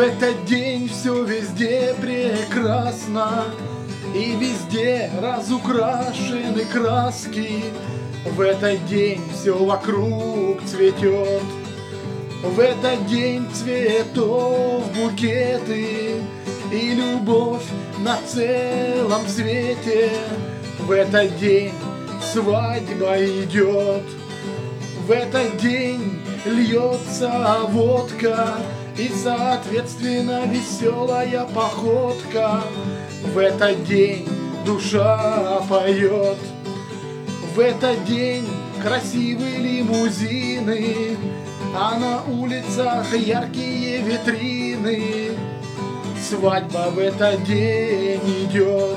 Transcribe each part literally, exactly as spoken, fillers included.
этот день все везде прекрасно, и везде разукрашены краски. В этот день все вокруг цветет. В этот день цветов букеты и любовь на целом свете. В этот день свадьба идет. В этот день льется водка и, соответственно, веселая походка. В этот день душа поет. В этот день красивые лимузины, а на улицах яркие витрины. Свадьба в этот день идет.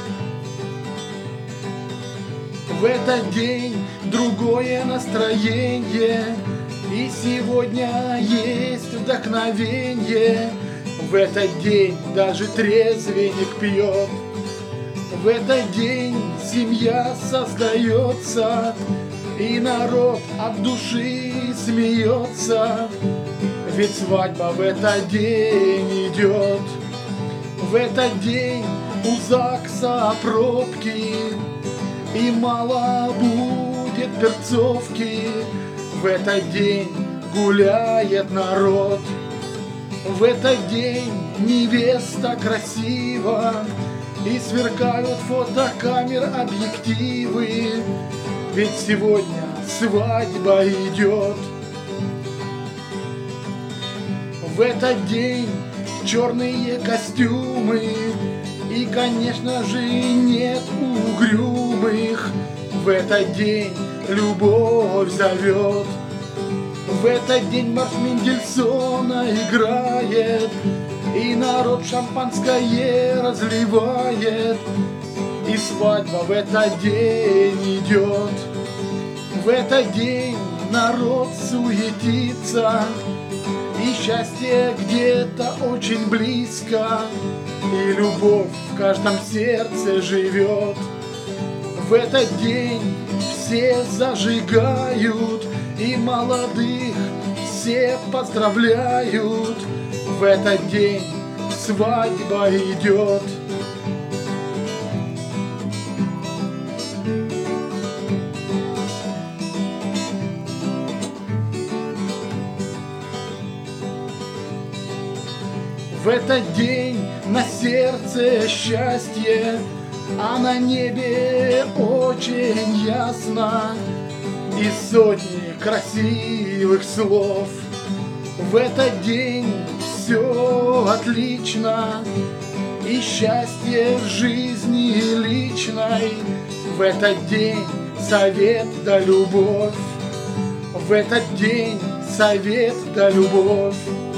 В этот день другое настроение, и сегодня есть вдохновение. В этот день даже трезвенник пьет. В этот день семья создается, и народ от души смеется. Ведь свадьба в этот день идет. В этот день у ЗАГСа пробки, и мало будет перцовки. В этот день гуляет народ. В этот день невеста красива, и сверкают фотокамер объективы. Ведь сегодня свадьба идет. В этот день черные костюмы, и, конечно же, нет угрюмых. В этот день любовь зовет. В этот день марш Мендельсона играет, и народ шампанское разливает. И свадьба в этот день идет. В этот день народ суетится, и счастье где-то очень близко, и любовь в каждом сердце живет. В этот день все зажигают, и молодых все поздравляют. В этот день свадьба идет. В этот день на сердце счастье, а на небе очень ясно, и сотни красивых слов. В этот день все отлично, и счастье в жизни личной. В этот день совет да любовь. В этот день совет да любовь.